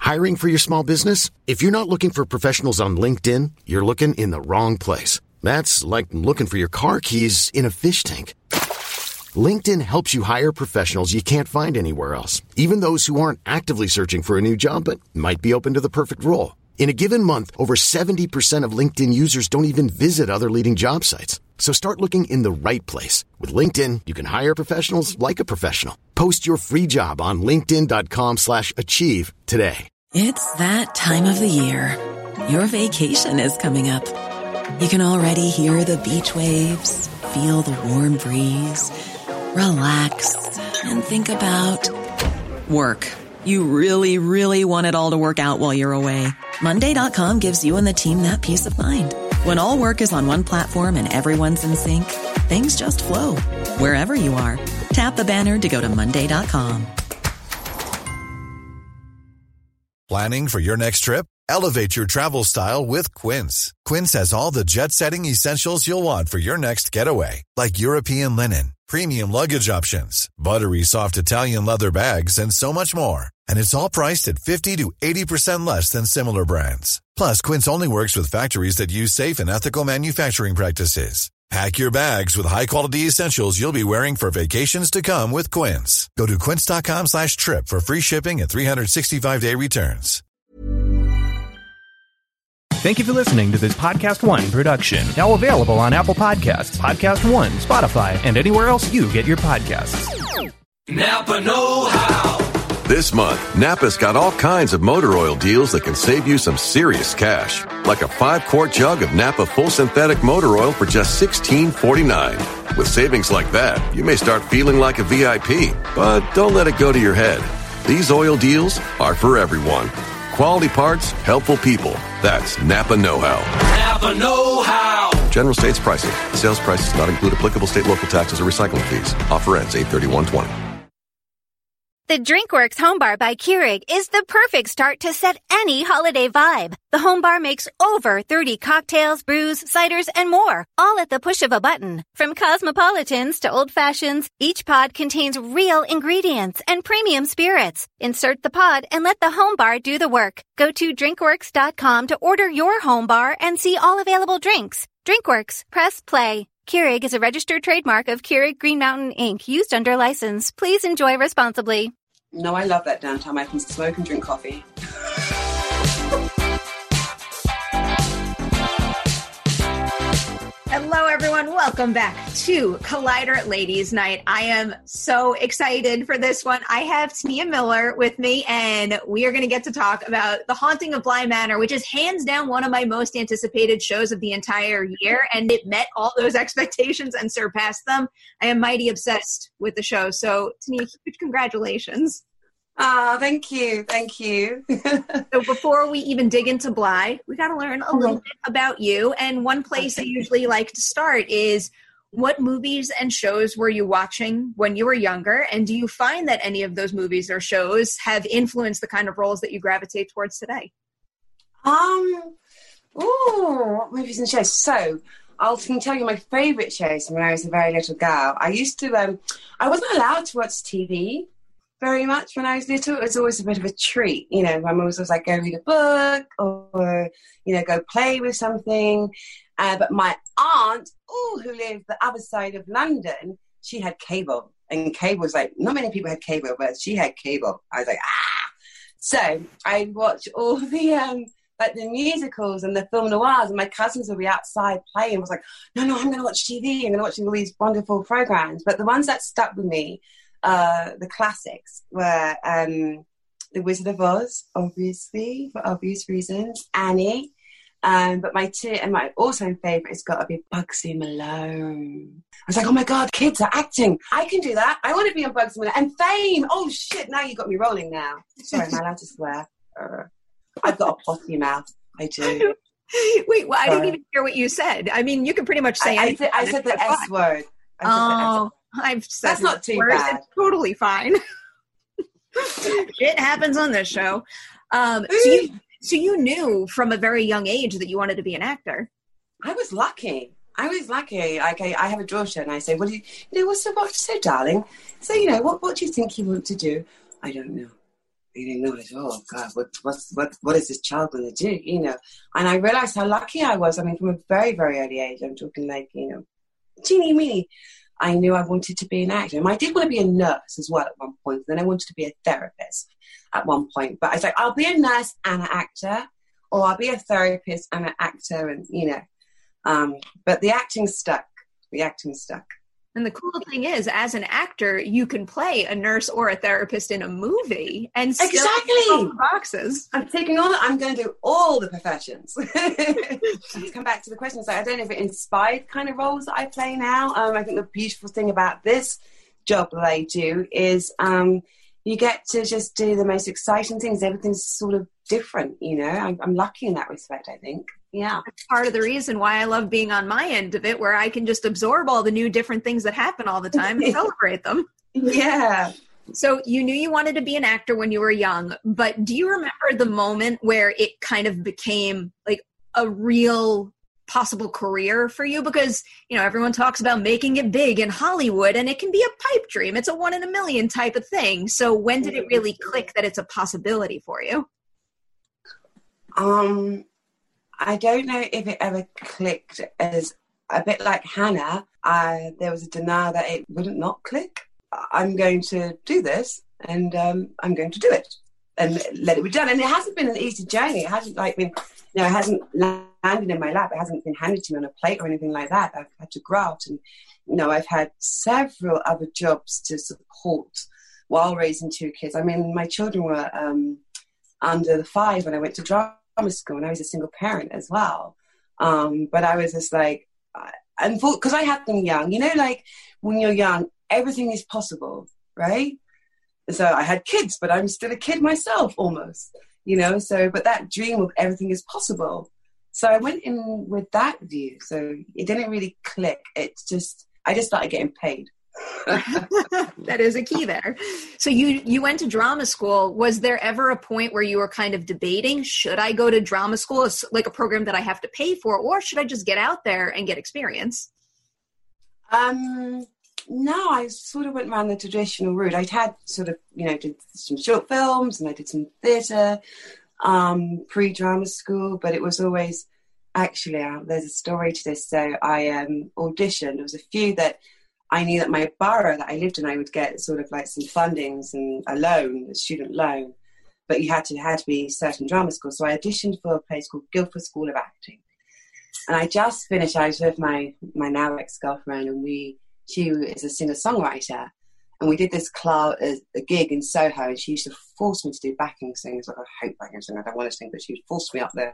Hiring for your small business? If you're not looking for professionals on LinkedIn, you're looking in the wrong place. That's like looking for your car keys in a fish tank. LinkedIn helps you hire professionals you can't find anywhere else, even those who aren't actively searching for a new job but might be open to the perfect role. In a given month, over 70% of LinkedIn users don't even visit other leading job sites. So start looking in the right place. With LinkedIn, you can hire professionals like a professional. Post your free job on linkedin.com/achieve today. It's that time of the year. Your vacation is coming up. You can already hear the beach waves, feel the warm breeze, relax, and think about work. You really, really want it all to work out while you're away. Monday.com gives you and the team that peace of mind. When all work is on one platform and everyone's in sync, things just flow. Wherever you are, tap the banner to go to Monday.com. Planning for your next trip? Elevate your travel style with Quince. Quince has all the jet-setting essentials you'll want for your next getaway, like European linen, premium luggage options, buttery soft Italian leather bags, and so much more. And it's all priced at 50 to 80% less than similar brands. Plus, Quince only works with factories that use safe and ethical manufacturing practices. Pack your bags with high-quality essentials you'll be wearing for vacations to come with Quince. Go to quince.com/trip for free shipping and 365-day returns. Thank you for listening to this Podcast One production. Now available on Apple Podcasts, Podcast One, Spotify, and anywhere else you get your podcasts. Napa know-how. This month, Napa's got all kinds of motor oil deals that can save you some serious cash. Like a 5-quart jug of Napa full synthetic motor oil for just $16.49. With savings like that, you may start feeling like a VIP. But don't let it go to your head. These oil deals are for everyone. Quality parts, helpful people. That's Napa know-how. Napa know-how. General States pricing. Sales prices not include applicable state, local taxes, or recycling fees. Offer ends 8/31/20. The DrinkWorks Home Bar by Keurig is the perfect start to set any holiday vibe. The Home Bar makes over 30 cocktails, brews, ciders, and more, all at the push of a button. From cosmopolitans to old fashions, each pod contains real ingredients and premium spirits. Insert the pod and let the Home Bar do the work. Go to drinkworks.com to order your Home Bar and see all available drinks. DrinkWorks, press play. Keurig is a registered trademark of Keurig Green Mountain, Inc., used under license. Please enjoy responsibly. No, I love that downtime. I can smoke and drink coffee. Hello, everyone. Welcome back to Collider Ladies Night. I am so excited for this one. I have Tania Miller with me, and we are going to get to talk about The Haunting of Bly Manor, which is hands down one of my most anticipated shows of the entire year, and it met all those expectations and surpassed them. I am mighty obsessed with the show. So, Tania, huge congratulations. Thank you. Thank you. So before we even dig into Bly, we got to learn a little bit about you. And one place I usually like to start is, what movies and shows were you watching when you were younger? And do you find that any of those movies or shows have influenced the kind of roles that you gravitate towards today? What movies and shows? So I can tell you my favourite shows when I was a very little girl. I used to, I wasn't allowed to watch TV very much when I was little. It was always a bit of a treat. You know, my mum was always like, go read a book or, you know, go play with something. But my aunt, who lived the other side of London, she had cable. And cable was like, not many people had cable, but she had cable. I was like, ah! So I watched all the, like the musicals and the film noirs, and my cousins would be outside playing. I was like, no, I'm going to watch TV. I'm going to watch all these wonderful programs. But the ones that stuck with me, the classics were The Wizard of Oz, obviously, for obvious reasons, Annie, but my all-time favourite has got to be Bugsy Malone. I was like, oh my God, kids are acting. I can do that. I want to be on Bugsy Malone. And Fame. Oh shit, now you got me rolling now. Sorry, am I allowed to swear? I've got a potty mouth. I do. Wait, well, I didn't even hear what you said. I mean, you can pretty much say anything. I said the S word. I've said that's not too bad. It's totally fine. It happens on this show. So you knew from a very young age that you wanted to be an actor. I was lucky. Like, I have a daughter, and I say, well, what's so darling? So, what do you think you want to do? I don't know. you know, like, oh God, what is this child going to do? You know, and I realized how lucky I was. I mean, from a very, very early age, I'm talking like, you know, teeny meeny, I knew I wanted to be an actor. And I did want to be a nurse as well at one point. Then I wanted to be a therapist at one point. But I was like, I'll be a nurse and an actor, or I'll be a therapist and an actor, and you know. But the acting stuck. And the cool thing is, as an actor, you can play a nurse or a therapist in a movie and still tick all the boxes. I'm going to do all the professions. Let's come back to the question. So I don't know if it inspired kind of roles that I play now. I think the beautiful thing about this job that I do is you get to just do the most exciting things. Everything's sort of different, you know. I'm lucky in that respect, I think. Yeah. That's part of the reason why I love being on my end of it, where I can just absorb all the new different things that happen all the time and celebrate them. Yeah. So you knew you wanted to be an actor when you were young, but do you remember the moment where it kind of became like a real possible career for you? Because, you know, everyone talks about making it big in Hollywood, and it can be a pipe dream. It's a 1 in a million type of thing. So when did it really click that it's a possibility for you? I don't know if it ever clicked. As a bit like Hannah, there was a denial that it wouldn't not click. I'm going to do this, and I'm going to do it, and let it be done. And it hasn't been an easy journey. It hasn't been, you know, it hasn't landed in my lap. It hasn't been handed to me on a plate or anything like that. I've had to grow out, and you know, I've had several other jobs to support while raising 2 kids. I mean, my children were under 5 when I went to drama school, and I was a single parent as well. But I was just like, and because I had them young, you know, like when you're young, everything is possible, right? So I had kids, but I'm still a kid myself almost, you know, so, but that dream of everything is possible. So I went in with that view. So it didn't really click. I just started getting paid. That is a key there. So you went to drama school. Was there ever a point where you were kind of debating, should I go to drama school? It's like a program that I have to pay for, or should I just get out there and get experience? No, I sort of went around the traditional route. I'd had sort of, you know, did some short films, and I did some theatre pre-drama school, but it was always, actually, there's a story to this. So I auditioned. There was a few that I knew that my borough that I lived in, I would get sort of like some fundings and a loan, a student loan, but you had to be certain drama schools. So I auditioned for a place called Guildford School of Acting. And I just finished, I was with my now ex-girlfriend, and she is a singer-songwriter. And we did this a gig in Soho, and she used to force me to do backing singers. Like, I hate backing singers, I don't want to sing, but she would force me up there.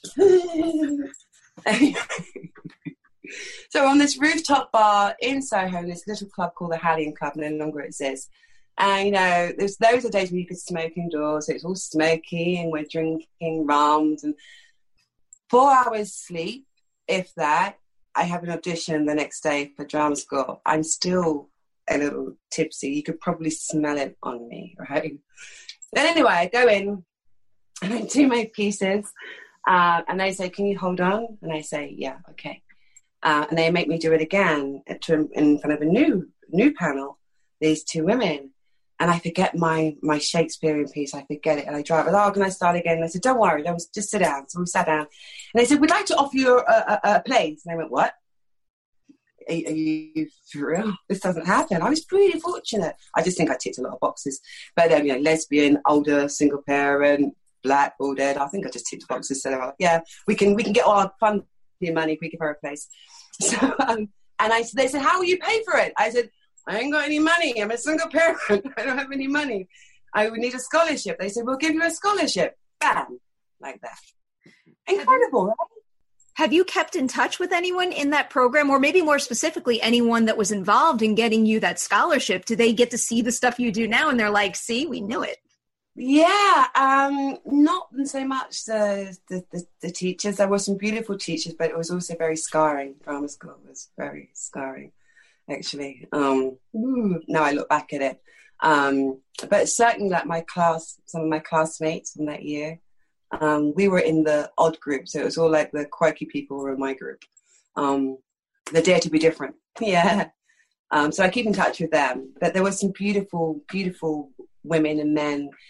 So on this rooftop bar in Soho, this little club called the Hallion Club, no longer exists. And, you know, those are days when you could smoke indoors. So it's all smoky, and we're drinking rums, and 4 hours sleep, if that. I have an audition the next day for drama school. I'm still a little tipsy. You could probably smell it on me, right? But anyway, I go in, and I do my pieces, and they say, can you hold on? And I say, yeah, okay. And they make me do it again in front of a new panel, these 2 women. And I forget my Shakespearean piece. I forget it. And I drive, oh, can I start again? And I said, don't worry, just sit down. So we sat down. And they said, we'd like to offer you a place. And I went, what? Are you for real? This doesn't happen. I was pretty fortunate. I just think I ticked a lot of boxes. But you know, lesbian, older, single parent, black, all dead. I think I just ticked boxes. So like, yeah, we can get all our funding money if we give her a place. So, they said, how will you pay for it? I said, I ain't got any money. I'm a single parent. I don't have any money. I would need a scholarship. They said, we'll give you a scholarship. Bam. Like that. Incredible, right? Have you kept in touch with anyone in that program, or maybe more specifically, anyone that was involved in getting you that scholarship? Do they get to see the stuff you do now and they're like, see, we knew it? Yeah, not so much the teachers. There were some beautiful teachers, but it was also very scarring. Drama school was very scarring, actually. Now I look back at it. But certainly like my class, some of my classmates from that year, we were in the odd group. So it was all like the quirky people were in my group. The dare to be different. Yeah. So I keep in touch with them. But there were some beautiful, beautiful women and men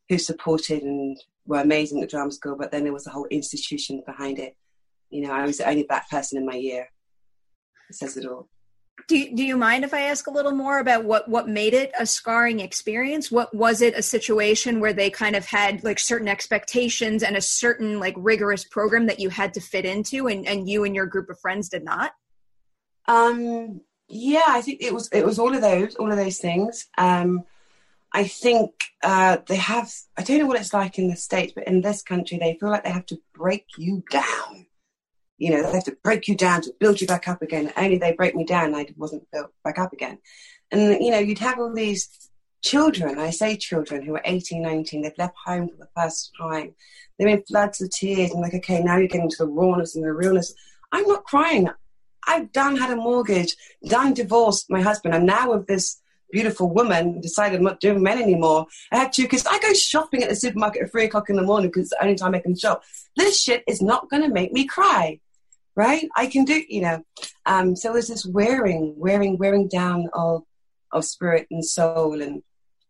who supported and were amazing at drama school, but then there was a whole institution behind it. You know, I was the only Black person in my year. It says it all. Do you mind if I ask a little more about what made it a scarring experience? What was it, a situation where they kind of had like certain expectations and a certain like rigorous program that you had to fit into, and you and your group of friends did not? Yeah, I think it was all of those things. I think they have, I don't know what it's like in the States, but in this country, they feel like they have to break you down. You know, they have to break you down to build you back up again. Only they break me down, I wasn't built back up again. And, you know, you'd have all these children, I say children, who are 18, 19, they've left home for the first time. They're in floods of tears. I'm like, okay, now you're getting to the rawness and the realness. I'm not crying. I've had a mortgage, divorced my husband. I'm now with this beautiful woman, decided I'm not doing men anymore. I have 2 kids. I go shopping at the supermarket at 3 o'clock in the morning because it's the only time I can shop. This shit is not going to make me cry. Right? I can do, you know. So there's this wearing down of spirit and soul. And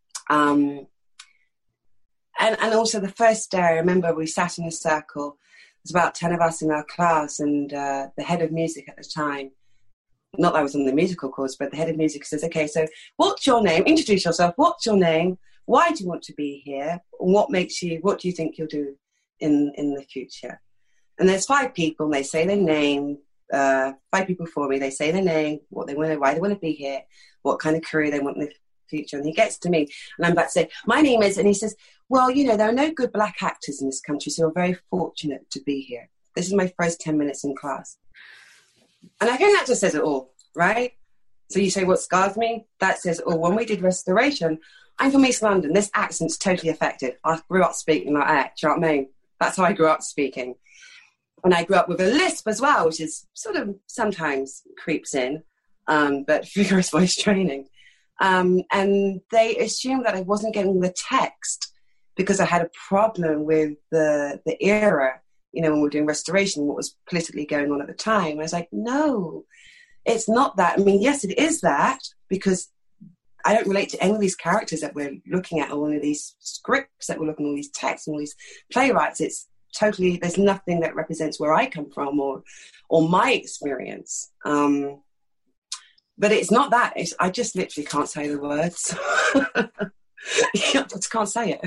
also the first day, I remember we sat in a circle. There's about 10 of us in our class, and the head of music at the time, not that I was on the musical course, but the head of music says, okay, so what's your name? Introduce yourself. What's your name? Why do you want to be here? What do you think you'll do in the future? And there's 5 people, and they say their name. 5 people for me. They say their name, what they want to, why they want to be here, what kind of career they want in the future. And he gets to me, and I'm about to say, my name is, and he says, well, you know, there are no good Black actors in this country, so you're very fortunate to be here. This is my first 10 minutes in class. And I think that just says it all, right? So you say, what scars me? That says, oh, when we did Restoration, I'm from East London. This accent's totally affected. I grew up speaking like that. Do you know what I mean? That's how I grew up speaking. And I grew up with a lisp as well, which is sort of sometimes creeps in, but vigorous voice training. And they assumed that I wasn't getting the text because I had a problem with the era, you know, when we were doing Restoration, what was politically going on at the time. I was like, no, it's not that. I mean, yes, it is that, because I don't relate to any of these characters that we're looking at, or any of these scripts that we're looking at, all these texts, all these playwrights. It's totally, there's nothing that represents where I come from or my experience. But it's not that. I just literally can't say the words. I just can't say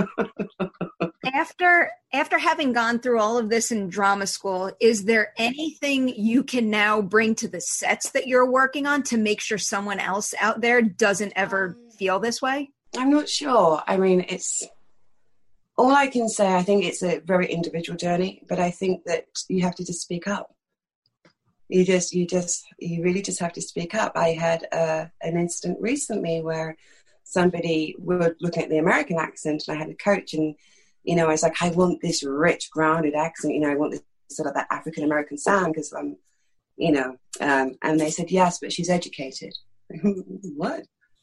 it. After having gone through all of this in drama school, is there anything you can now bring to the sets that you're working on to make sure someone else out there doesn't ever feel this way? I'm not sure. I mean, it's all I can say. I think it's a very individual journey, but I think that you have to just speak up. You really just have to speak up. I had an incident recently where we were looking at the American accent, and I had a coach, and, you know, I was like, I want this rich, grounded accent, you know, I want this sort of that African-American sound, because I'm, you know, and they said, yes, but she's educated. What?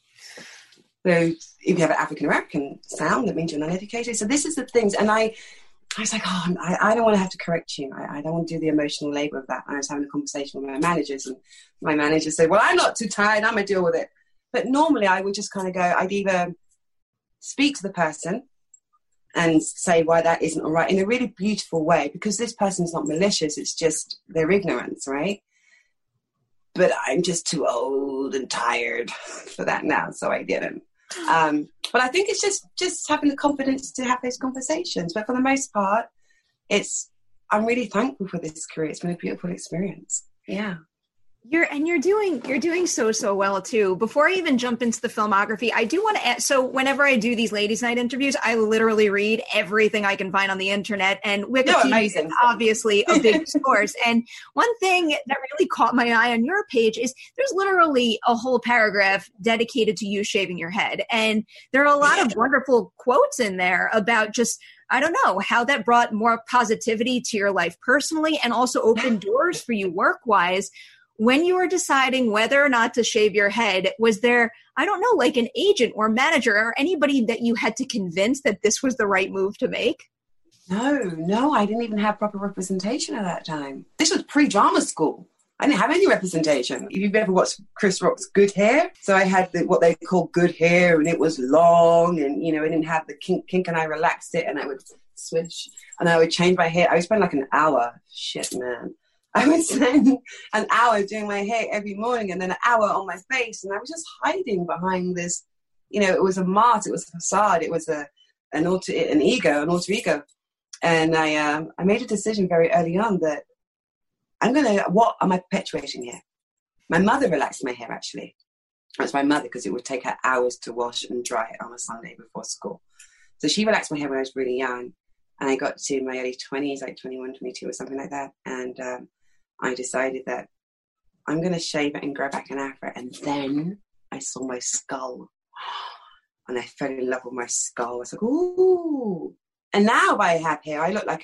So if you have an African-American sound, that means you're not educated. So this is the things, and I was like, oh, I don't want to have to correct you. I don't want to do the emotional labor of that. And I was having a conversation with my managers, and my manager said, well, I'm not too tired. I'm going to deal with it. But normally I would just kind of go, I'd either speak to the person and say why that isn't all right in a really beautiful way, because this person's not malicious. It's just their ignorance, right? But I'm just too old and tired for that now, so I didn't. But I think it's just having the confidence to have those conversations. But for the most part, I'm really thankful for this career. It's been a beautiful experience. Yeah. You're doing so well too. Before I even jump into the filmography, I do want to add, so whenever I do these ladies' night interviews, I literally read everything I can find on the internet, and Wikipedia is obviously a big source. And one thing that really caught my eye on your page is there's literally a whole paragraph dedicated to you shaving your head. And there are a lot of wonderful quotes in there about just, I don't know, how that brought more positivity to your life personally, and also opened doors for you work-wise. When you were deciding whether or not to shave your head, was there, I don't know, like an agent or manager or anybody that you had to convince that this was the right move to make? No, I didn't even have proper representation at that time. This was pre-drama school. I didn't have any representation. If you've ever watched Chris Rock's Good Hair, so I had what they call good hair, and it was long, and I didn't have the kink, and I relaxed it, and I would swish, and I would change my hair. I would spend like an hour. Shit, man. I would spend an hour doing my hair every morning, and then an hour on my face, and I was just hiding behind this. It was a mask, it was a facade, it was an alter ego, and I made a decision very early on that what am I perpetuating here? My mother relaxed my hair, actually. It was my mother, because it would take her hours to wash and dry it on a Sunday before school. So she relaxed my hair when I was really young, and I got to my early 20s, like 21, 22 or something like that, and I decided that I'm going to shave it and grow back an afro. And then I saw my skull, and I fell in love with my skull. I was like, ooh. And now if I have hair, I look like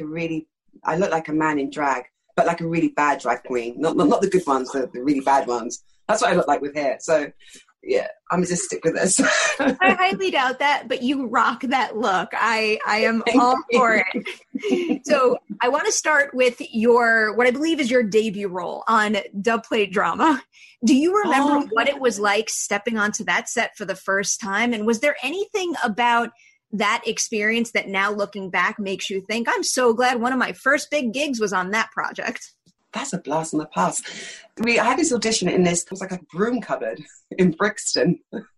a man in drag, but like a really bad drag queen. Not the good ones, the really bad ones. That's what I look like with hair. So yeah, I'm just stick with this. I highly doubt that, but you rock that look. I am all for it. So I want to start with what I believe is your debut role on Dubplate Drama. Do you remember what it was like stepping onto that set for the first time? And was there anything about that experience that now looking back makes you think, I'm so glad one of my first big gigs was on that project? That's a blast from the past. I had this audition in this, it was like a broom cupboard in Brixton.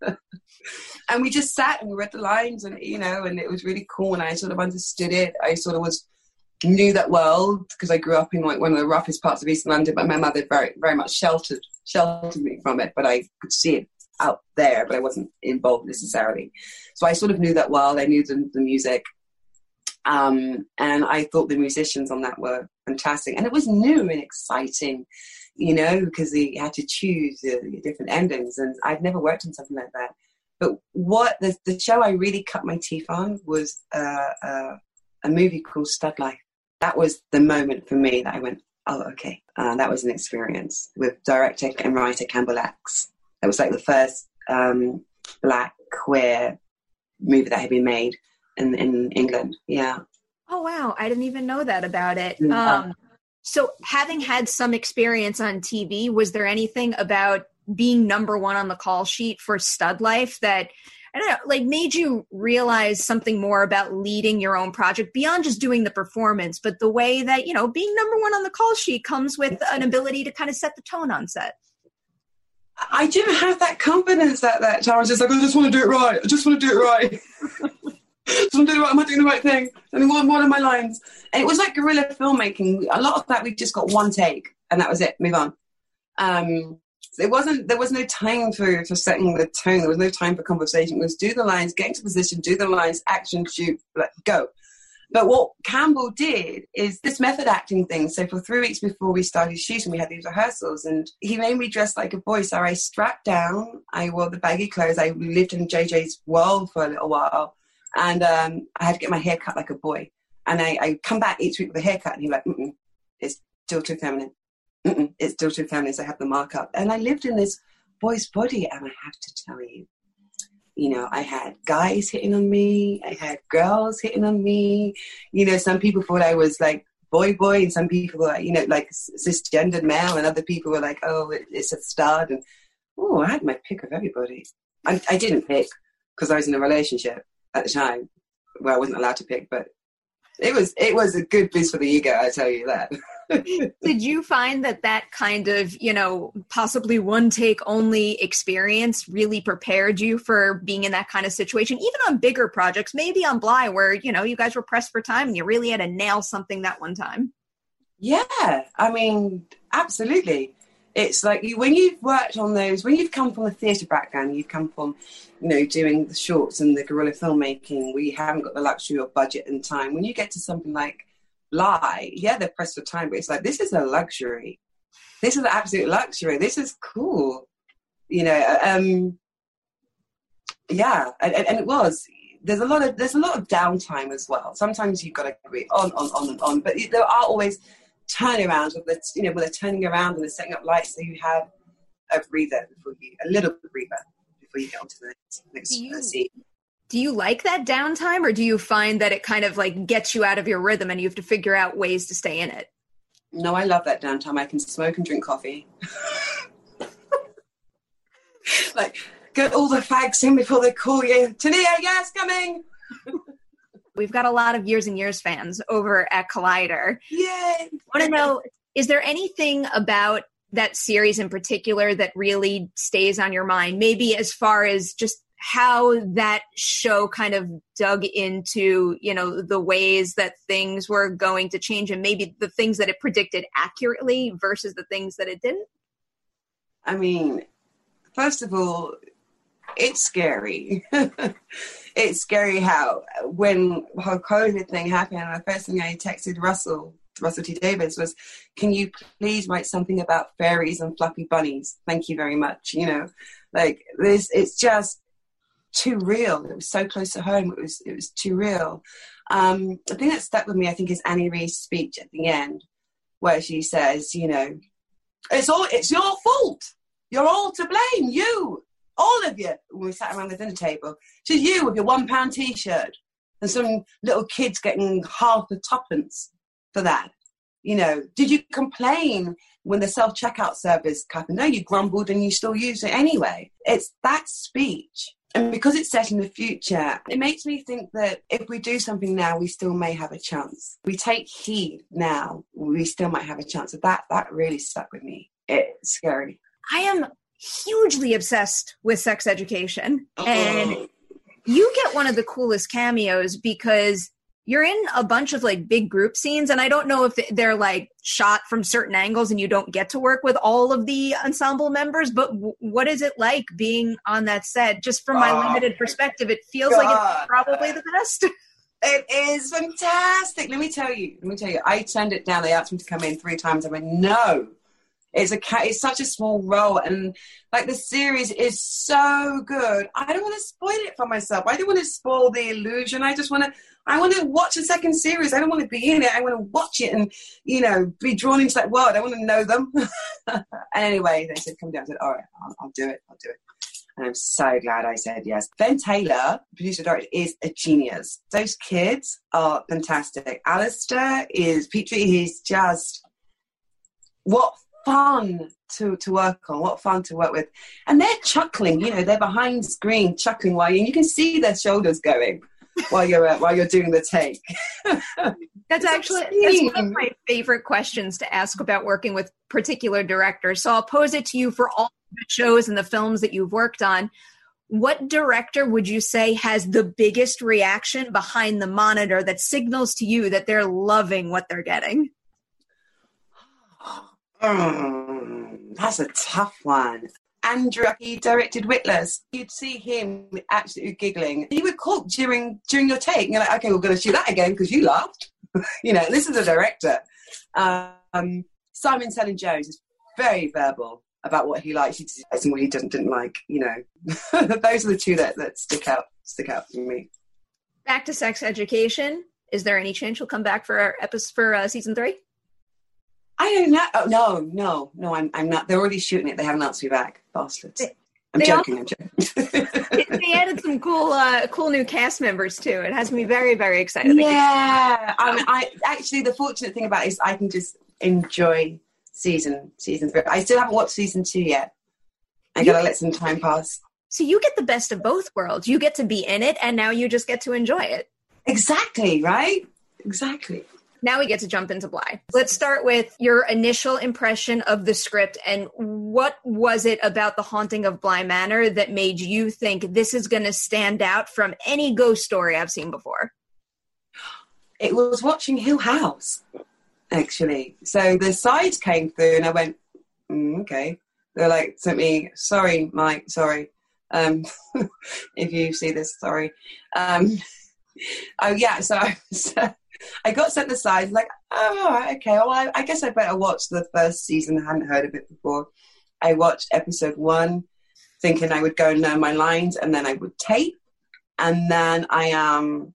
And we just sat and we read the lines, and, and it was really cool. And I sort of understood it. I sort of knew that world, because I grew up in like one of the roughest parts of East London, but my mother very, very much sheltered me from it. But I could see it out there, but I wasn't involved necessarily. So I sort of knew that world. I knew the music. And I thought the musicians on that were fantastic. And it was new and exciting, because you had to choose the different endings. And I've never worked on something like that. But what the show I really cut my teeth on was a movie called Stud Life. That was the moment for me that I went, oh, okay. That was an experience with director and writer Campbell Axe. It was like the first black queer movie that had been made in England. Yeah. Oh, wow. I didn't even know that about it. Yeah. So having had some experience on TV, was there anything about being number one on the call sheet for Stud Life that, I don't know, like made you realize something more about leading your own project beyond just doing the performance, but the way that, being number one on the call sheet comes with an ability to kind of set the tone on set? I didn't have that confidence at that time. I was just like, I just want to do it right. I just want to do it right. Just want to do it right. Am I doing the right thing? Only one of my lines. And it was like guerrilla filmmaking. A lot of that, we just got one take, and that was it. Move on. There was no time for setting the tone. There was no time for conversation. It was do the lines, get into position, do the lines, action, shoot, go. But what Campbell did is this method acting thing. So for 3 weeks before we started shooting, we had these rehearsals, and he made me dress like a boy. So I strapped down, I wore the baggy clothes. I lived in JJ's world for a little while, and I had to get my hair cut like a boy. And I come back each week with a haircut, and he's like, it's still too feminine. It's still too feminine, so I have the markup. And I lived in this boy's body, and I have to tell you, I had guys hitting on me. I had girls hitting on me. Some people thought I was like boy, and some people were like, like cisgendered male, and other people were like, oh, it's a stud. And I had my pick of everybody. I didn't pick because I was in a relationship at the time where I wasn't allowed to pick, but it was a good boost for the ego, I tell you that. Did you find that kind of, possibly one take only experience really prepared you for being in that kind of situation, even on bigger projects, maybe on Bly, where, you guys were pressed for time and you really had to nail something that one time? Yeah, I mean, absolutely. It's like when you've worked on those, when you've come from a theatre background, you've come from, doing the shorts and the guerrilla filmmaking, we haven't got the luxury of budget and time. When you get to something like Bly, yeah, they're pressed for time, but it's like, this is a luxury. This is an absolute luxury. This is cool. Yeah, and it was. There's a lot of downtime as well. Sometimes you've got to agree on, but there are always turnarounds where they're turning around and they're setting up lights, so you have a little breather before you get onto the next scene. Do you like that downtime, or do you find that it kind of like gets you out of your rhythm and you have to figure out ways to stay in it? No, I love that downtime. I can smoke and drink coffee. Like, get all the fags in before they call you. Tania, yes, coming. We've got a lot of Years and Years fans over at Collider. Yay! I want to know, is there anything about that series in particular that really stays on your mind? Maybe as far as just how that show kind of dug into, you know, the ways that things were going to change and maybe the things that it predicted accurately versus the things that it didn't? I mean, first of all, it's scary. It's scary how when her COVID thing happened, the first thing I texted Russell T. Davies was, can you please write something about fairies and fluffy bunnies? Thank you very much. You know, like this, it's just too real. It was so close to home. It was too real. The thing that stuck with me, I think, is Annie Ree's speech at the end, where she says, you know, it's your fault. You're all to blame. You, all of you. When we sat around the dinner table, she's you with your £1 T-shirt and some little kids getting half a tuppence for that. You know, did you complain when the self-checkout service happened? No, you grumbled and you still use it anyway. It's that speech. And because it's set in the future, it makes me think that if we do something now, we still may have a chance. We take heed now, we still might have a chance. So that really stuck with me. It's scary. I am hugely obsessed with Sex Education. And you get one of the coolest cameos because you're in a bunch of like big group scenes, and I don't know if they're like shot from certain angles and you don't get to work with all of the ensemble members, but what is it like being on that set? Just from my limited perspective, it feels like it's probably the best. It is fantastic. Let me tell you, I turned it down. They asked me to come in 3 times. I went, no. It's such a small role, and like the series is so good. I don't want to spoil it for myself. I don't want to spoil the illusion. I want to watch a second series. I don't want to be in it. I want to watch it and, you know, be drawn into that world. I want to know them. And anyway, they said, come down. I said, all right, I'll do it. And I'm so glad I said yes. Ben Taylor, producer-director, is a genius. Those kids are fantastic. Alistair is Petrie. He's just, what fun to work on, what fun to work with. And they're chuckling, you know, they're behind screen chuckling while you can see their shoulders going while you're doing the take. That's one of my favorite questions to ask about working with particular directors. So I'll pose it to you for all the shows and the films that you've worked on. What director would you say has the biggest reaction behind the monitor that signals to you that they're loving what they're getting? That's a tough one. Andrew, he directed Whittlers. You'd see him absolutely giggling. He would call during your take. And you're like, okay, we're going to shoot that again because you laughed. You know, this is a director. Simon Selin-Jones is very verbal about what he likes and what he didn't like. You know, those are the two that stick out for me. Back to Sex Education. Is there any chance you'll come back for season 3? I don't know. Oh, no, I'm not. They're already shooting it. They haven't asked me back. Bastards. I'm joking. They added some cool new cast members too. It has me very, very excited. Yeah. I actually, the fortunate thing about it is I can just enjoy season 3. I still haven't watched season 2 yet. I gotta let some time pass. So you get the best of both worlds. You get to be in it, and now you just get to enjoy it. Exactly, right? Exactly. Now we get to jump into Bly. Let's start with your initial impression of the script, and what was it about The Haunting of Bly Manor that made you think this is going to stand out from any ghost story I've seen before? It was watching Hill House, actually. So the sides came through, and I went, okay. They're like, sent me, sorry, Mike, sorry. If you see this, sorry. So I got sent the sides, like, oh, okay, well, I guess I better watch the first season. I hadn't heard of it before. I watched episode 1, thinking I would go and learn my lines, and then I would tape. And then I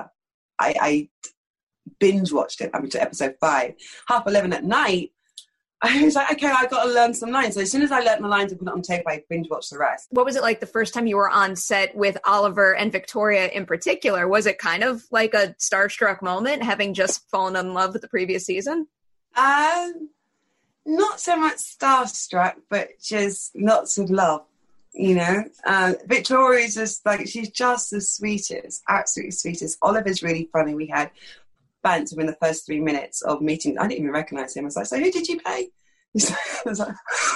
binge watched it. I'm to episode 5. 11:30 at night, I was like, okay, I got to learn some lines. So as soon as I learned the lines and put it on tape, I binge watched the rest. What was it like the first time you were on set with Oliver and Victoria in particular? Was it kind of like a starstruck moment, having just fallen in love with the previous season? Not so much starstruck, but just lots of love, you know. Victoria's just like, she's just the sweetest, absolutely sweetest. Oliver's really funny. We had banter in the first 3 minutes of meeting. I didn't even recognize him. I was like, so who did you play? He's like,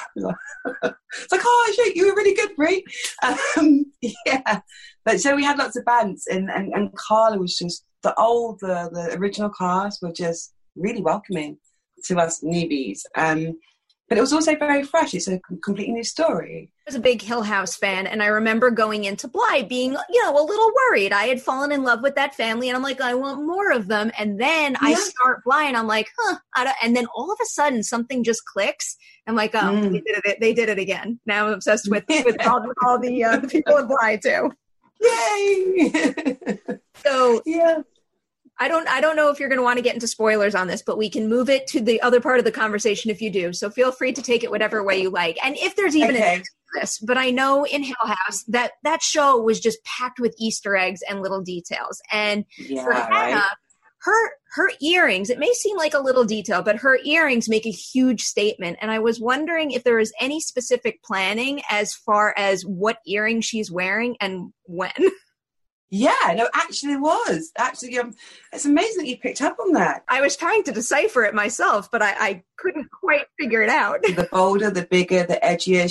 oh shit, you were really good, Brie. Yeah, but so we had lots of bands, and Carla was just, the original cast were just really welcoming to us newbies. But it was also very fresh. It's a completely new story. I was a big Hill House fan, and I remember going into Bly being, a little worried. I had fallen in love with that family, and I'm like, I want more of them. And then I start Bly, and I'm like, and then all of a sudden, something just clicks. I'm like, they did it again. Now I'm obsessed with all the people in Bly too. Yay! So yeah. I don't know if you're going to want to get into spoilers on this, but we can move it to the other part of the conversation if you do. So feel free to take it whatever way you like. And if there's even an answer to this, but I know in Hill House that show was just packed with Easter eggs and little details. And for Hannah, her earrings, it may seem like a little detail, but her earrings make a huge statement. And I was wondering if there was any specific planning as far as what earrings she's wearing and when. Yeah, no, actually it was. Actually, it's amazing that you picked up on that. I was trying to decipher it myself, but I couldn't quite figure it out. The bolder, the bigger, the edgier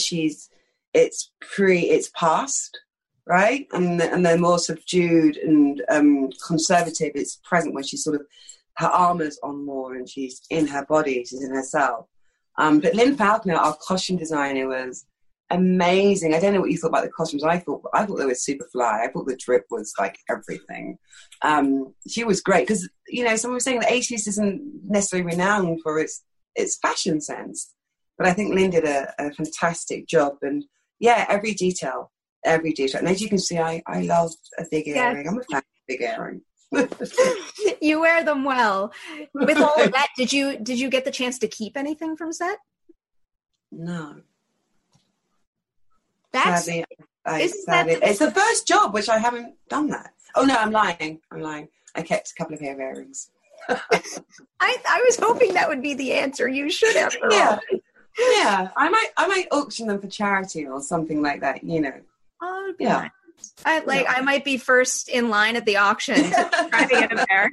it's past, right? And the more subdued and conservative, it's present when she's sort of, her armor's on more and she's in her body, she's in herself. But Lynn Falconer, our costume designer, was amazing. I don't know what you thought about the costumes. I thought they were super fly. I thought the drip was like everything. She was great because, someone was saying the 80s isn't necessarily renowned for its fashion sense, but I think Lynn did a fantastic job. And yeah, every detail. And as you can see, I love a big earring. I'm a fan of a big earring. You wear them well. With all of that, did you get the chance to keep anything from set? No. Sadly, it's the first job which I haven't done that. Oh no, I'm lying. I kept a couple of hair earrings. I was hoping that would be the answer. You should have. Yeah. I might auction them for charity or something like that. Oh, it'd be nice. I might be first in line at the auction to try to get a pair.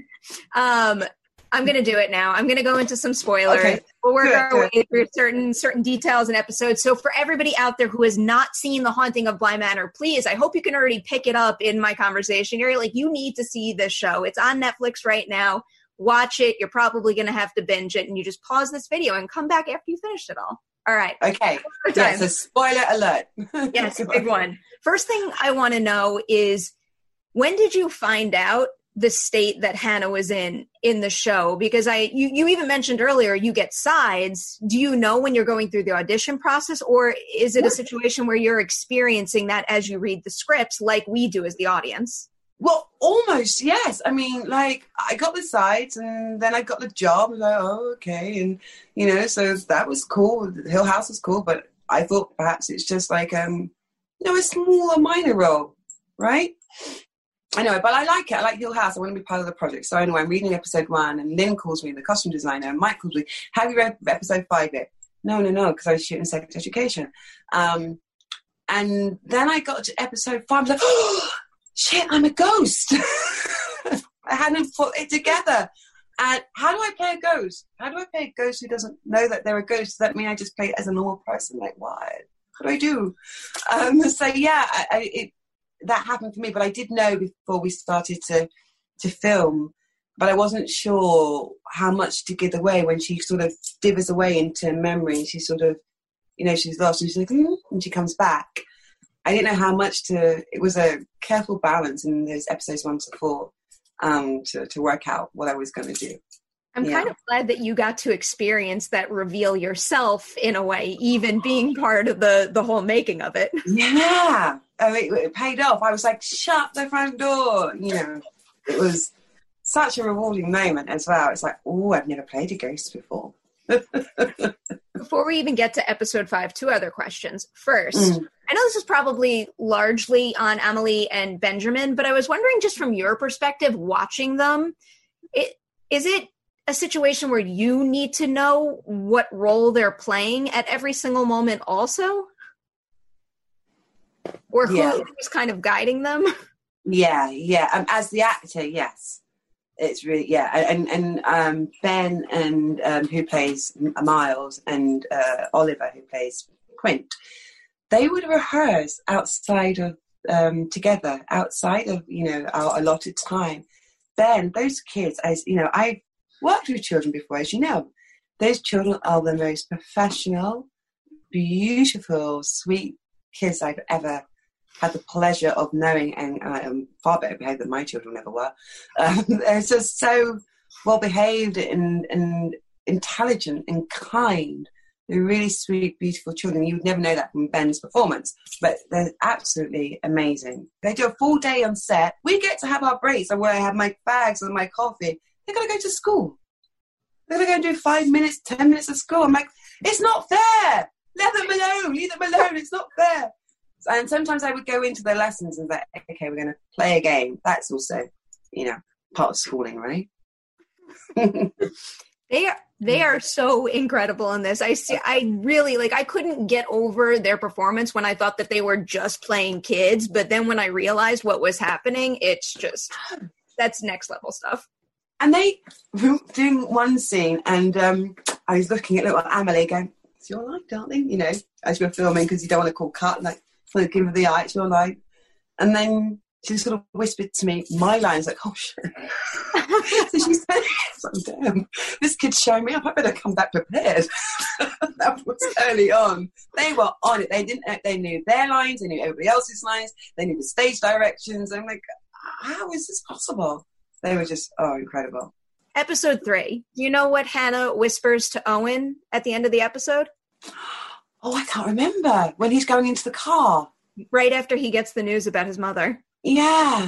I'm going to do it now. I'm going to go into some spoilers. Okay. We'll work our way through certain details and episodes. So for everybody out there who has not seen The Haunting of Bly Manor, please, I hope you can already pick it up in my conversation. You're like, you need to see this show. It's on Netflix right now. Watch it. You're probably going to have to binge it. And you just pause this video and come back after you finished it all. All right. Okay. Yeah, so spoiler alert. Yes, a big one. First thing I want to know is, when did you find out the state that Hannah was in the show? Because you even mentioned earlier you get sides. Do you know when you're going through the audition process, or is it a situation where you're experiencing that as you read the scripts like we do as the audience? Well, almost, yes. I mean, like, I got the sides and then I got the job. I was like, oh, okay. And, so that was cool. Hill House was cool, but I thought perhaps it's just like, a smaller minor role, right? Anyway, but I like it. I like Hill House. I want to be part of the project. So anyway, I'm reading episode 1 and Lynn calls me, the costume designer, and Mike calls me, have you read episode 5 yet? No, because I was shooting sex education. And then I got to episode 5. I was like, oh, shit, I'm a ghost. I hadn't put it together. And how do I play a ghost? How do I play a ghost who doesn't know that they're a ghost? Does that mean I just play it as a normal person? Like, what? What do I do? So yeah, that happened for me, but I did know before we started to film, but I wasn't sure how much to give away when she sort of divers away into memory. She sort of, she's lost and she's like, and she comes back. I didn't know how much it was a careful balance in those episodes 1 to 4 to work out what I was going to do. I'm kind of glad that you got to experience that reveal yourself in a way, even being part of the whole making of it. Yeah. It paid off. I was like, shut the front door. It was such a rewarding moment as well. It's like, oh, I've never played a ghost before. Before we even get to episode 5, 2 other questions. First, I know this is probably largely on Amelie and Benjamin, but I was wondering, just from your perspective, watching them, is it a situation where you need to know what role they're playing at every single moment also? Or who's kind of guiding them? Yeah. As the actor, yes. It's really, and Ben and who plays Miles, and Oliver who plays Quint, they would rehearse outside of together, outside of our allotted time. Ben, those kids, as you know, I've worked with children before, as you know. Those children are the most professional, beautiful, sweet kids I've ever had the pleasure of knowing, and far better behaved than my children ever were. They're just so well behaved and intelligent and kind. They're really sweet, beautiful children. You would never know that from Ben's performance, but they're absolutely amazing. They do a full day on set. We get to have our breaks where I have my bags and my coffee. They're going to go to school. They're going to go and do 5 minutes, 10 minutes of school. I'm like, it's not fair. Let them alone. Leave them alone. It's not fair. And sometimes I would go into their lessons and say, okay, we're going to play a game. That's also, part of schooling, right? They are so incredible in this. I really, I couldn't get over their performance when I thought that they were just playing kids. But then when I realized what was happening, it's just, that's next level stuff. And they were doing one scene, and I was looking at little Amelie going, it's your line, darling, as we were filming, because you don't want to call cut, for the give of the eye, it's your line. And then she sort of whispered to me, my line's like, oh, shit. So she said, damn, this kid's showing me up. I better come back prepared. That was early on. They were on it. They knew their lines. They knew everybody else's lines. They knew the stage directions. I'm like, how is this possible? They were just, incredible. Episode 3. Do you know what Hannah whispers to Owen at the end of the episode? Oh, I can't remember. When he's going into the car. Right after he gets the news about his mother. Yeah.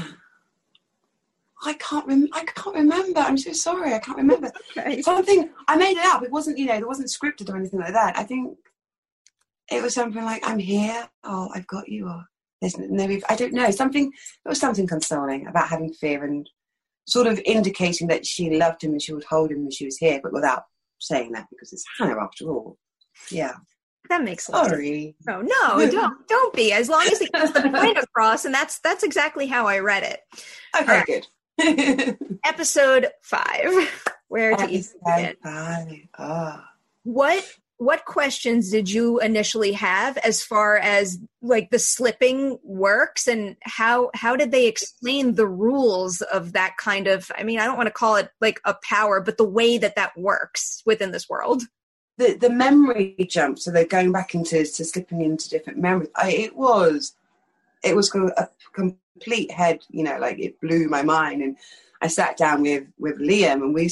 I can't remember. I'm so sorry. I can't remember. Okay. Something, I made it up. It wasn't, it wasn't scripted or anything like that. I think it was something like, I'm here. Oh, I've got you. Or there's no, I don't know. There was something consoling about having fear and sort of indicating that she loved him and she would hold him when she was here, but without saying that, because it's Hannah after all. Yeah. That makes sense. Sorry. No, don't be. As long as it gets the point across, and that's exactly how I read it. Okay, right. Good. Episode 5. Where to even begin? 5. Oh. What questions did you initially have as far as the slipping works, and how did they explain the rules of that kind of, I don't want to call it a power, but the way that works within this world? The memory jump, so they're going back into slipping into different memories. It was a complete head, it blew my mind. And I sat down with Liam, and we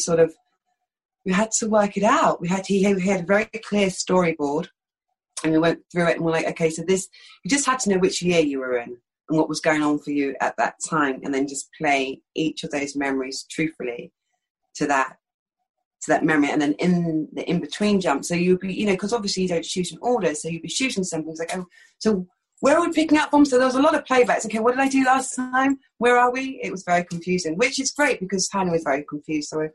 had to work it out. He had a very clear storyboard, and we went through it, and we're like, okay, so this, you just had to know which year you were in and what was going on for you at that time, and then just play each of those memories truthfully to that memory. And then in the in-between jump, so you'd be, because obviously you don't shoot in order, so you'd be shooting something. It's like, oh, so where are we picking up from? So there was a lot of playbacks. Okay, what did I do last time? Where are we? It was very confusing, which is great because Hannah was very confused. So,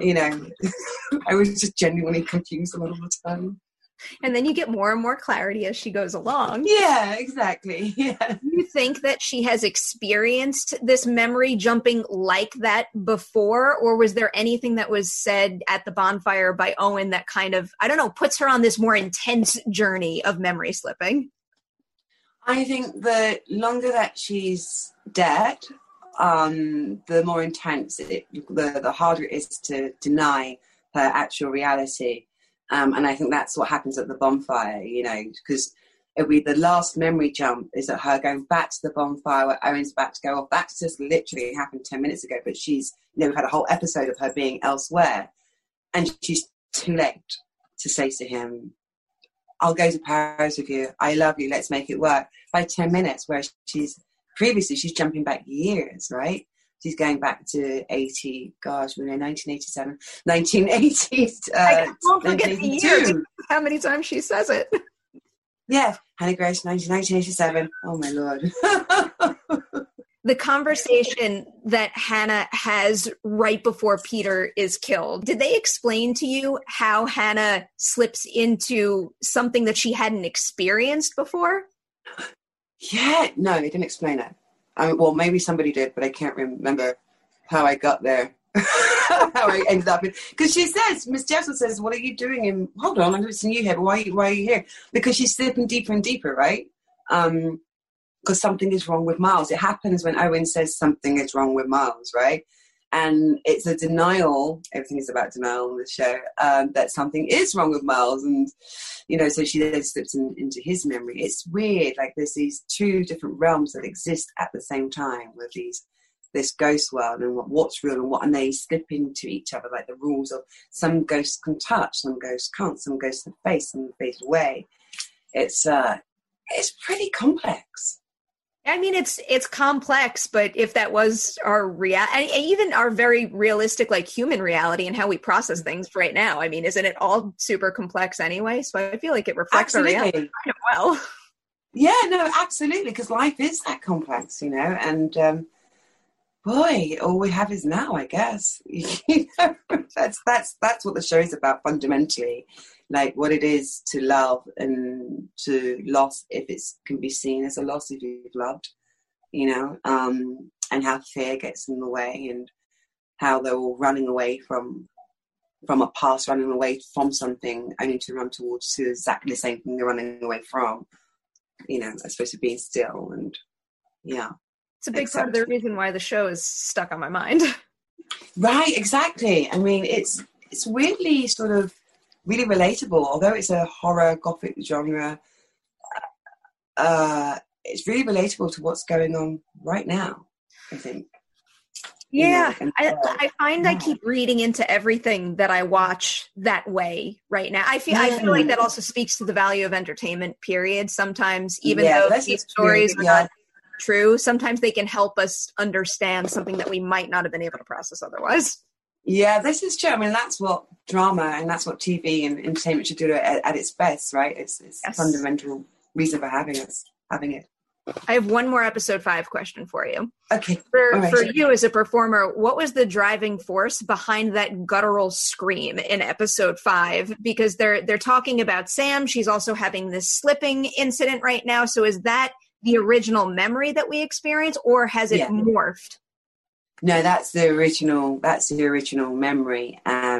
I was just genuinely confused a lot of the time. And then you get more and more clarity as she goes along. Yeah, exactly. Yeah. Do you think that she has experienced this memory jumping like that before, or was there anything that was said at the bonfire by Owen that kind of, puts her on this more intense journey of memory slipping? I think the longer that she's dead, the more intense the harder it is to deny her actual reality. And I think that's what happens at the bonfire, because it'll be the last memory jump is at her going back to the bonfire where Owen's about to go off. That's just literally happened 10 minutes ago, but she's, we've had a whole episode of her being elsewhere, and she's too late to say to him, I'll go to Paris with you. I love you. Let's make it work. By 10 minutes, where she's jumping back years, right? She's going back to 1980s. I won't forget the year. How many times she says it. Yeah, Hannah Grace, 1987. Oh, my Lord. The conversation that Hannah has right before Peter is killed, did they explain to you how Hannah slips into something that she hadn't experienced before? Yeah, no, they didn't explain it. Well, maybe somebody did, but I can't remember how I got there. How I ended up in, because she says, Miss Jessel says, what are you doing in, hold on, I'm listening to you here, but why are you here? Because she's slipping deeper and deeper, right? Because something is wrong with Miles. It happens when Owen says something is wrong with Miles, right? And it's a denial, everything is about denial on the show, that something is wrong with Miles. And, you know, so she then slips into his memory. It's weird, like there's these two different realms that exist at the same time with this ghost world and what's real and what, and they slip into each other, like the rules of some ghosts can touch, some ghosts can't, some ghosts can face, some face away. It's pretty complex. I mean, it's complex, but if that was our reality, and even our very realistic, like human reality and how we process things right now, I mean, isn't it all super complex anyway? So I feel like it reflects our reality kind of well. Yeah, no, absolutely, because life is that complex, you know, and boy, all we have is now, I guess. You know, that's what the show is about fundamentally. Like what it is to love and to loss, if it can be seen as a loss if you've loved, you know, and how fear gets in the way and how they're all running away from a past, running away from something only to run towards to exactly the same thing they're running away from, you know, as opposed to being still. And yeah. It's a big part of the reason why the show is stuck on my mind. Right, exactly. I mean, it's weirdly sort of really relatable, although it's a horror gothic genre. It's really relatable to what's going on right now, I think. Yeah, you know, I find I keep reading into everything that I watch that way right now. I feel like that also speaks to the value of entertainment, period. Sometimes, even though these stories are not true, sometimes they can help us understand something that we might not have been able to process otherwise. Yeah, this is true. I mean, that's what drama and that's what TV and entertainment should do at its best, right? It's a fundamental reason for having it. I have one more episode 5 question for you. Okay. For you as a performer, what was the driving force behind that guttural scream in episode 5? Because they're talking about Sam. She's also having this slipping incident right now. So is that the original memory that we experience, or has it morphed? No, that's the original memory.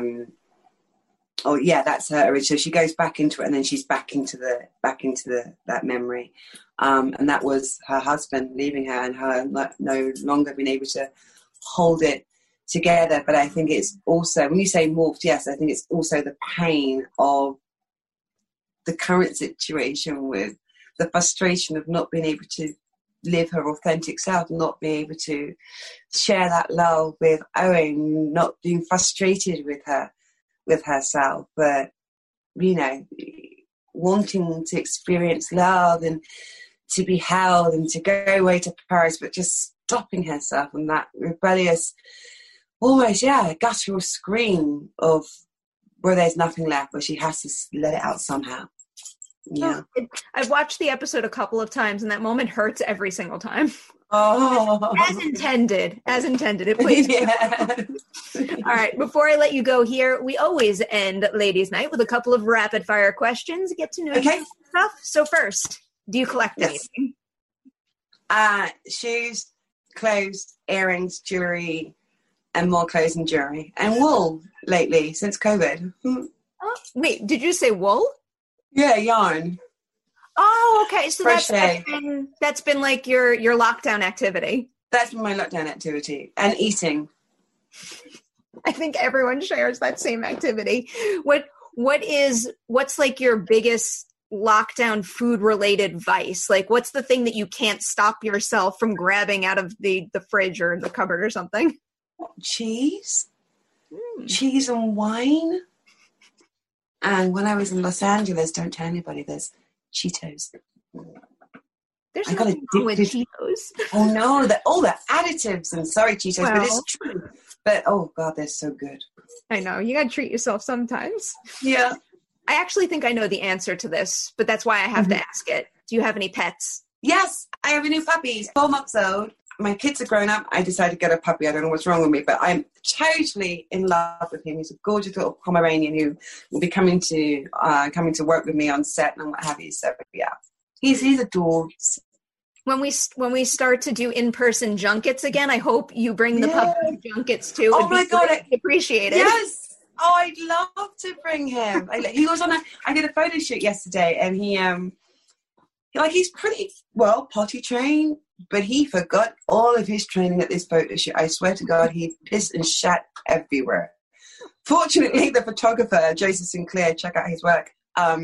That's her original. So she goes back into it, and then she's back into that memory. And that was her husband leaving her, and her no longer being able to hold it together. But I think it's also, when you say morphed, yes, I think it's also the pain of the current situation with the frustration of not being able to live her authentic self, not being able to share that love with Owen, not being frustrated with herself, but, you know, wanting to experience love and to be held and to go away to Paris, but just stopping herself and that rebellious, almost, guttural scream of where there's nothing left, where she has to let it out somehow. Yeah, I've watched the episode a couple of times, and that moment hurts every single time. Oh, as intended. It please. Yeah. All right. Before I let you go here, we always end Ladies' Night with a couple of rapid fire questions. Get to know you stuff. So first, do you collect anything? Shoes, clothes, earrings, jewelry, and more clothes and jewelry, and wool lately since COVID. Oh, wait, did you say wool? Yeah, yarn. Oh, okay. So that's been like your lockdown activity. That's been my lockdown activity. And eating. I think everyone shares that same activity. What's like your biggest lockdown food related vice? Like what's the thing that you can't stop yourself from grabbing out of the fridge or the cupboard or something? Cheese. Cheese and wine. And when I was in Los Angeles, don't tell anybody, there's Cheetos. There's nothing wrong with Cheetos. Oh no, all the additives. I'm sorry, Cheetos, but it's true. But oh God, they're so good. I know. You got to treat yourself sometimes. Yeah. I actually think I know the answer to this, but that's why I have to ask it. Do you have any pets? Yes, I have a new puppy. He's 4 months old. My kids are grown up. I decided to get a puppy. I don't know what's wrong with me, but I'm totally in love with him. He's a gorgeous little Pomeranian who will be coming to work with me on set and what have you. So yeah, he's adored. When we start to do in-person junkets again, I hope you bring the puppy junkets too. Oh my God, I appreciate it. Yes. Oh, I'd love to bring him. He was I did a photo shoot yesterday, and he's pretty well potty trained, but he forgot all of his training at this photo shoot. I swear to God, he pissed and shat everywhere. Fortunately, the photographer, Joseph Sinclair, check out his work,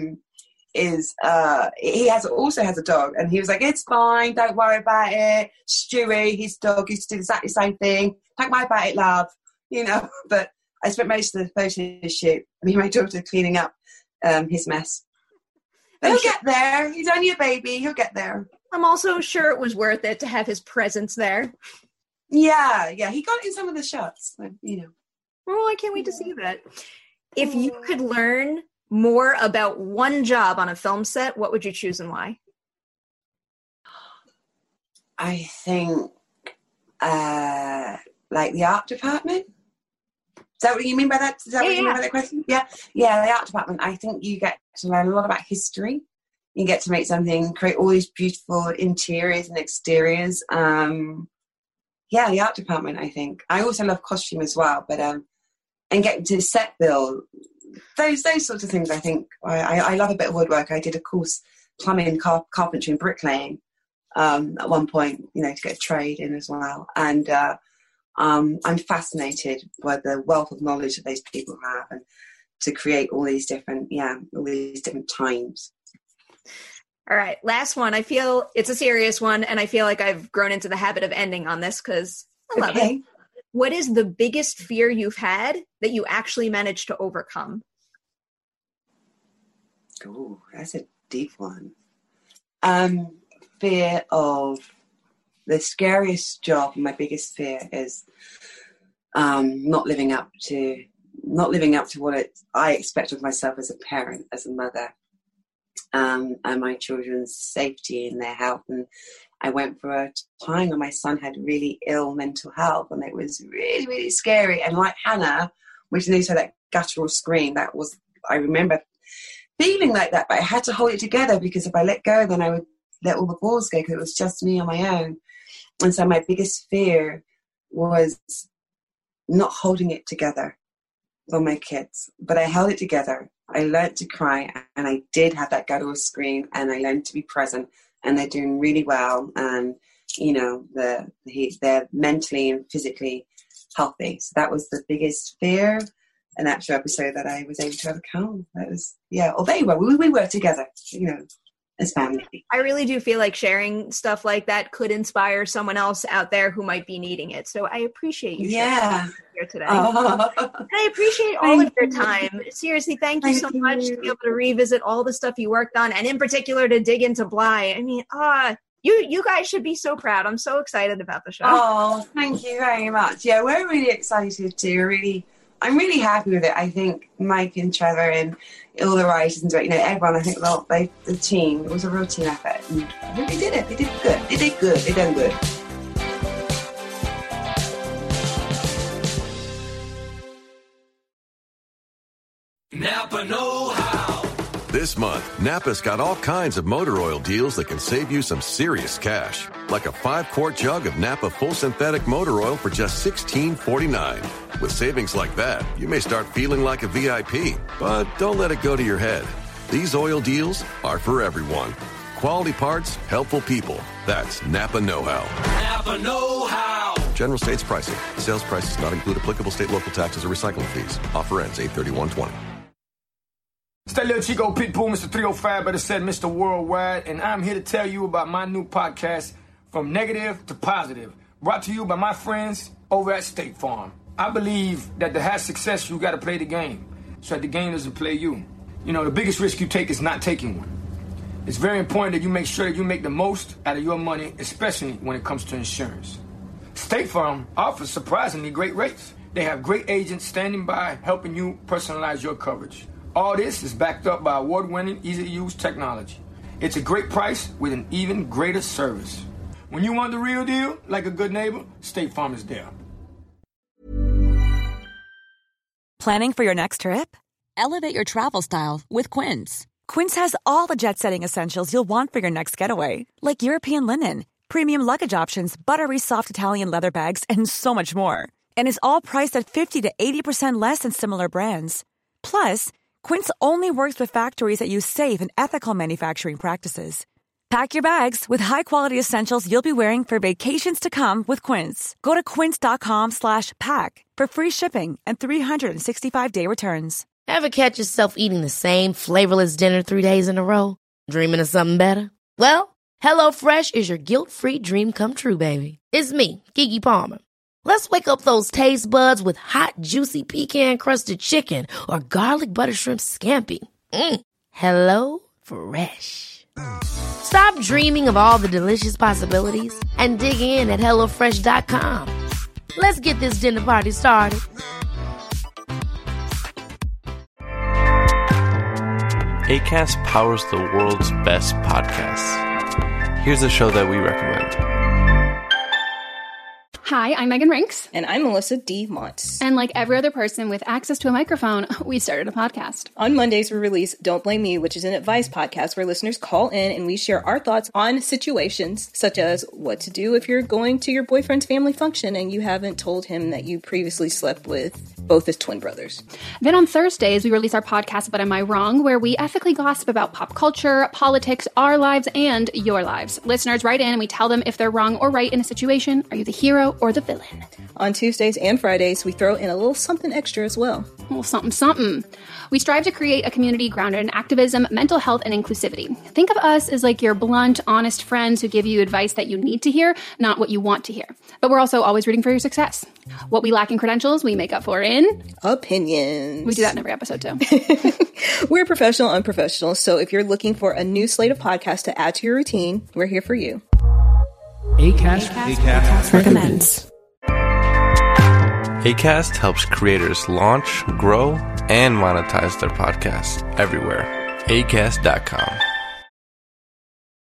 he also has a dog, and he was like, it's fine, don't worry about it. Stewie, his dog, used to do exactly the same thing. Don't worry about it, love. But I spent most of the photo shoot, me and my daughter, cleaning up his mess. But he'll get there. He's only a baby. He'll get there. I'm also sure it was worth it to have his presence there. Yeah. He got in some of the shots, Well, I can't wait to see that. If you could learn more about one job on a film set, what would you choose and why? I think, like the art department. Is that what you mean by that? Is that what you mean by that question? Yeah, the art department. I think you get to learn a lot about history. You get to make something, create all these beautiful interiors and exteriors. The art department, I think. I also love costume as well, but and getting to set build, those sorts of things, I think. I love a bit of woodwork. I did a course, plumbing, carpentry and bricklaying at one point, to get a trade in as well. And I'm fascinated by the wealth of knowledge that those people have, and to create all these different times. All right, last one. I feel it's a serious one, and I feel like I've grown into the habit of ending on this because I love it. What is the biggest fear you've had that you actually managed to overcome? Oh, that's a deep one. Fear of the scariest job. My biggest fear is not living up to what I expect of myself as a parent, as a mother, and my children's safety and their health. And I went for a time when my son had really ill mental health, and it was really, really scary. And like Hannah, which they said that guttural scream, I remember feeling like that, but I had to hold it together, because if I let go, then I would let all the balls go, because it was just me on my own. And so my biggest fear was not holding it together for my kids. But I held it together. I learned to cry, and I did have that guttural scream, and I learned to be present, and they're doing really well. And, they're mentally and physically healthy. So that was the biggest fear, an actual episode that I was able to overcome. That was, or they were. We were together, as family. I really do feel like sharing stuff like that could inspire someone else out there who might be needing it. So I appreciate you sharing here today. I appreciate all of your time. Seriously, thank you so much to be able to revisit all the stuff you worked on, and in particular to dig into Bly. I mean, you guys should be so proud. I'm so excited about the show. Oh, thank you very much. Yeah, we're really excited too. I'm really happy with it. I think Mike and Trevor and all the writers and everyone, I think the team, it was a real team effort. And they did it. They did good. They did good. They done good. Napa Know-How. This month, Napa's got all kinds of motor oil deals that can save you some serious cash. Like a 5-quart jug of Napa full synthetic motor oil for just $16.49. With savings like that, you may start feeling like a VIP. But don't let it go to your head. These oil deals are for everyone. Quality parts, helpful people. That's Napa Know-How. Napa Know-How. General States pricing. Sales prices not include applicable state, local taxes, or recycling fees. Offer ends 8/31/20. It's that little Chico Pitbull, Mr. 305, better said Mr. Worldwide, and I'm here to tell you about my new podcast, From Negative to Positive, brought to you by my friends over at State Farm. I believe that to have success, you got to play the game, so that the game doesn't play you. The biggest risk you take is not taking one. It's very important that you make sure that you make the most out of your money, especially when it comes to insurance. State Farm offers surprisingly great rates. They have great agents standing by helping you personalize your coverage. All this is backed up by award-winning, easy-to-use technology. It's a great price with an even greater service. When you want the real deal, like a good neighbor, State Farm is there. Planning for your next trip? Elevate your travel style with Quince. Quince has all the jet-setting essentials you'll want for your next getaway, like European linen, premium luggage options, buttery soft Italian leather bags, and so much more. And is all priced at 50 to 80% less than similar brands. Plus, Quince only works with factories that use safe and ethical manufacturing practices. Pack your bags with high-quality essentials you'll be wearing for vacations to come with Quince. Go to quince.com/pack for free shipping and 365-day returns. Ever catch yourself eating the same flavorless dinner 3 days in a row? Dreaming of something better? Well, HelloFresh is your guilt-free dream come true, baby. It's me, Keke Palmer. Let's wake up those taste buds with hot, juicy pecan-crusted chicken or garlic butter shrimp scampi. Hello Fresh. Stop dreaming of all the delicious possibilities and dig in at HelloFresh.com. Let's get this dinner party started. Acast powers the world's best podcasts. Here's a show that we recommend. Hi, I'm Megan Rinks. And I'm Melissa D. Montz. And like every other person with access to a microphone, we started a podcast. On Mondays, we release Don't Blame Me, which is an advice podcast where listeners call in and we share our thoughts on situations such as what to do if you're going to your boyfriend's family function and you haven't told him that you previously slept with both his twin brothers. Then on Thursdays, we release our podcast, But Am I Wrong?, where we ethically gossip about pop culture, politics, our lives, and your lives. Listeners write in and we tell them if they're wrong or right in a situation. Are you the hero or the villain? On Tuesdays and Fridays, we throw in a little something extra as well. A little something, something. We strive to create a community grounded in activism, mental health, and inclusivity. Think of us as like your blunt, honest friends who give you advice that you need to hear, not what you want to hear. But we're also always rooting for your success. What we lack in credentials, we make up for in opinions. We do that in every episode, too. We're professional, unprofessional, so if you're looking for a new slate of podcasts to add to your routine, we're here for you. Acast recommends. Acast helps creators launch, grow, and monetize their podcasts everywhere. Acast.com.